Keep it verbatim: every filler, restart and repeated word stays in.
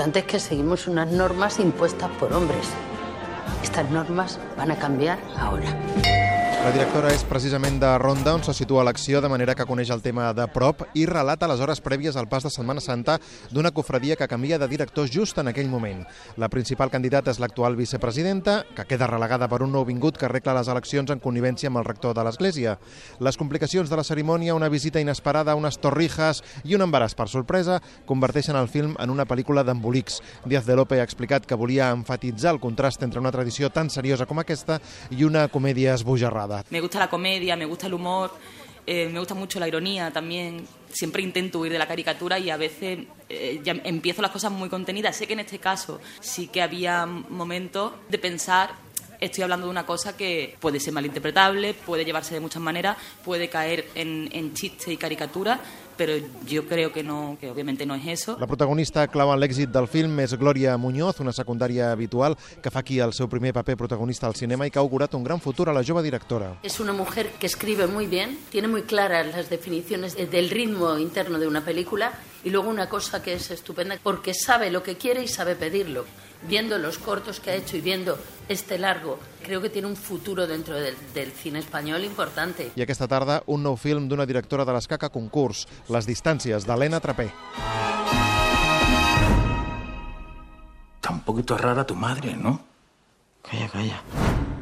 importante es que seguimos unas normas impuestas por hombres. Estas normes van a canviar ara. La directora és precisament de Ronda, on se situa l'acció, de manera que coneix el tema de prop i relata les hores prèvies al pas de Setmana Santa d'una cofradia que canvia de director just en aquell moment. La principal candidata és l'actual vicepresidenta, que queda relegada per un nouvingut que arregla les eleccions en connivència amb el rector de l'Església. Les complicacions de la cerimònia, una visita inesperada, unes torrijas i un embaràs per sorpresa converteixen el film en una pel·lícula d'embolics. Díaz de Lope ha explicat que volia enfatitzar el contrast entre una tradició tan seriosa com aquesta i una comèdia esbojarrada. Me gusta la comedia, me gusta el humor, eh, me gusta mucho la ironía también. Siempre intento huir de la caricatura y a veces eh, ya empiezo las cosas muy contenidas. Sé que en este caso sí que había momentos de pensar, estoy hablando de una cosa que puede ser malinterpretable, puede llevarse de muchas maneras, puede caer en, en chiste y caricatura, pero yo creo que no, que obviamente no es eso. La protagonista clau en l'èxit del film és Glòria Muñoz, una secundària habitual que fa aquí el seu primer paper protagonista al cinema i que ha augurat un gran futur a la jove directora. Es una mujer que escribe muy bien, tiene muy claras las definiciones del ritmo interno de una película y luego una cosa que es estupenda, porque sabe lo que quiere y sabe pedirlo. Viendo los cortos que ha hecho y viendo este largo, creo que tiene un futuro dentro del, del cine espanyol importante. I aquesta tarda, un nou film d'una directora de l'Escaca Concurs, Les distàncies, d'Helena Trapé. Está un poquito rara tu madre, ¿no? Calla, calla.